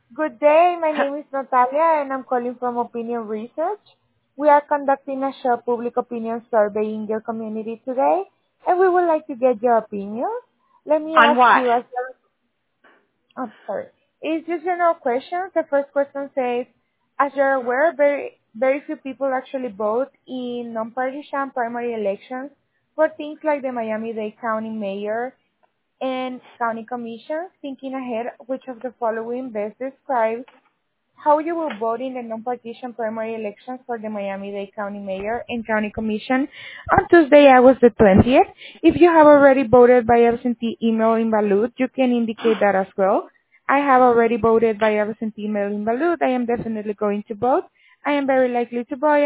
Good day. My name is Natalia, and I'm calling from Opinion Research. We are conducting a short public opinion survey in your community today, and we would like to get your opinion. Let me On ask what? you I'm sorry. It's just general questions. The first question says, as you're aware, very few people actually vote in nonpartisan primary elections for things like the Miami-Dade County Mayor and County Commission. Thinking ahead, which of the following best describes how you will vote in the non-partisan primary elections for the Miami-Dade County Mayor and County Commission on Tuesday, August the 20th. If you have already voted by absentee email in ballot, you can indicate that as well. I have already voted by absentee email in ballot. I am definitely going to vote. I am very likely to vote.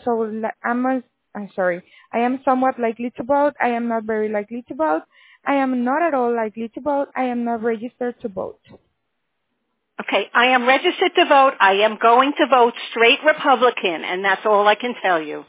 I am somewhat likely to vote. I am not very likely to vote. I am not at all likely to vote. I am not registered to vote. Okay, I am registered to vote. I am going to vote straight Republican, and that's all I can tell you.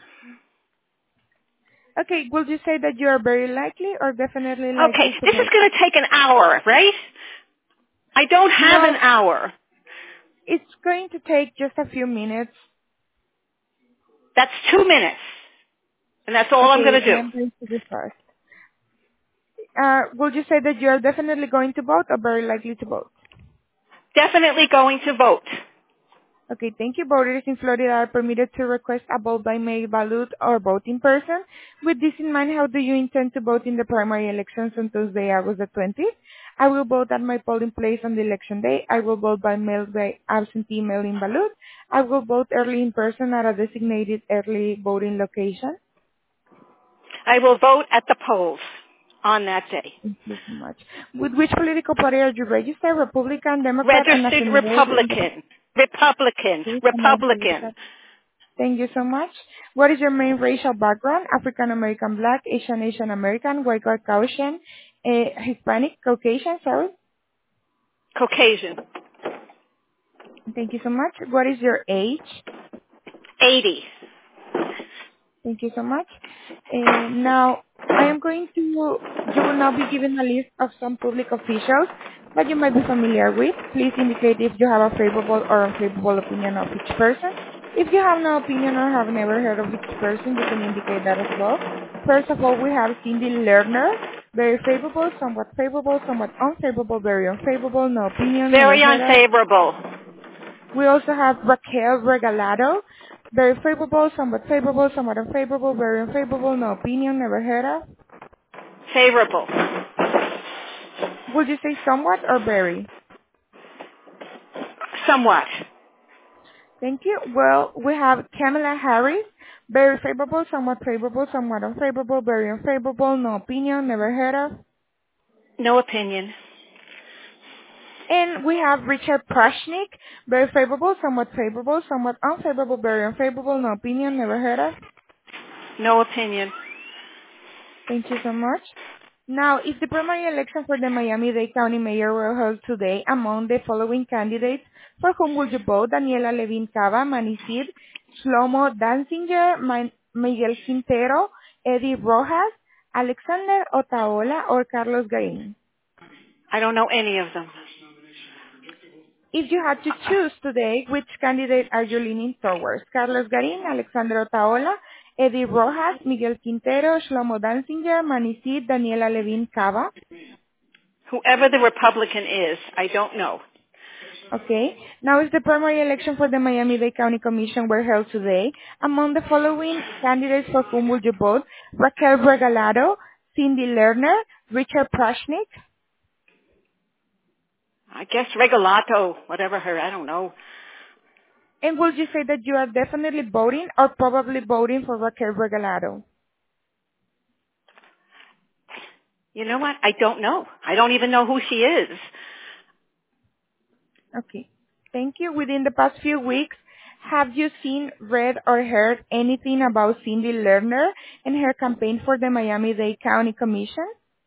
Okay, would you say that you are very likely or definitely Okay, likely to this is vote? going to take an hour, right? I don't have an No, hour. it's going to take just a few minutes. That's 2 minutes, and that's all I'm Okay, going to I do. am going to be first. Would you say that you are definitely going to vote or very likely to vote? Definitely going to vote. Okay, thank you. Voters in Florida are permitted to request a vote by mail ballot or vote in person. With this in mind, how do you intend to vote in the primary elections on Tuesday, August the 20th? I will vote at my polling place on the election day. I will vote by mail by absentee mailing ballot. I will vote early in person at a designated early voting location. I will vote at the polls on that day. Thank you so much. With which political party are you registered? Republican, Democrat, and Registered affiliated independent? Republican. Republican. Republican. Thank you so much. What is your main racial background? African American, Black, Asian American, White Caucasian, Hispanic, Caucasian, sorry. Caucasian. Thank you so much. What is your age? 80. Thank you so much. Now, I am going to, you will now be given a list of some public officials that you might be familiar with. Please indicate if you have a favorable or unfavorable opinion of each person. If you have no opinion or have never heard of each person, you can indicate that as well. First of all, we have Cindy Lerner, very favorable, somewhat unfavorable, very unfavorable, no opinion, never Very heard of. unfavorable. We also have Raquel Regalado. Very favorable, somewhat unfavorable, very unfavorable, no opinion, never heard of. Favorable. Would you say somewhat or very? Somewhat. Thank you. Well, we have Kamala Harris. Very favorable, somewhat unfavorable, very unfavorable, no opinion, never heard of. No opinion. And we have Richard Prashnik. Very favorable, somewhat unfavorable, very unfavorable, no opinion, never heard of. No opinion. Thank you so much. Now, if the primary election for the Miami-Dade County Mayor were held today, among the following candidates, for whom would you vote? Daniela Levin Cava, Manisid, Shlomo Danziger, Miguel Quintero, Eddie Rojas, Alexander Otaola, or Carlos Garin? I don't know any of them. If you had to choose today, which candidate are you leaning towards? Carlos Garin, Alexander Otaola, Eddie Rojas, Miguel Quintero, Shlomo Danziger, Manisid, Daniela Levin Cava? Whoever the Republican is, I don't know. Okay. Now, if the primary election for the Miami-Dade County Commission were held today, among the following candidates for whom would you vote? Raquel Regalado, Cindy Lerner, Richard Prashnik. I guess Regalato, whatever her, I don't know. And would you say that you are definitely voting or probably voting for Raquel Regalado? You know what? I don't know. I don't even know who she is. Okay. Thank you. Within the past few weeks, have you seen, read, or heard anything about Cindy Lerner and her campaign for the Miami-Dade County Commission?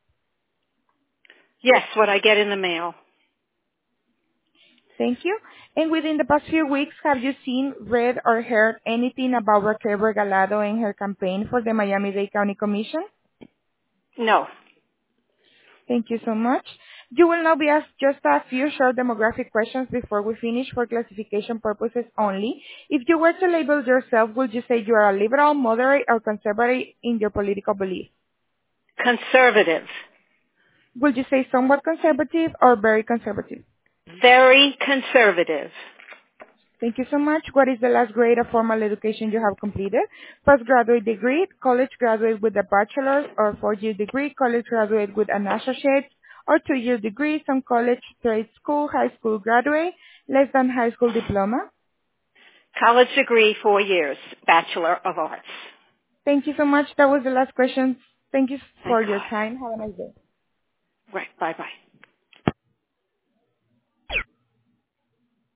Yes, what I get in the mail. Thank you. And within the past few weeks, have you seen, read, or heard anything about Raquel Regalado and her campaign for the Miami-Dade County Commission? No. Thank you so much. You will now be asked just a few short demographic questions before we finish for classification purposes only. If you were to label yourself, would you say you are a liberal, moderate, or conservative in your political beliefs? Conservative. Would you say somewhat conservative or very conservative? Very conservative. Thank you so much. What is the last grade of formal education you have completed? Postgraduate degree, college graduate with a bachelor's or 4-year degree, college graduate with an associate, or 2-year degree, some college, trade school, high school graduate, less than high school diploma. College degree, 4 years. Bachelor of Arts. Thank you so much. That was the last question. Thank you Thank for your God. time. Have a nice day. Right. Bye-bye.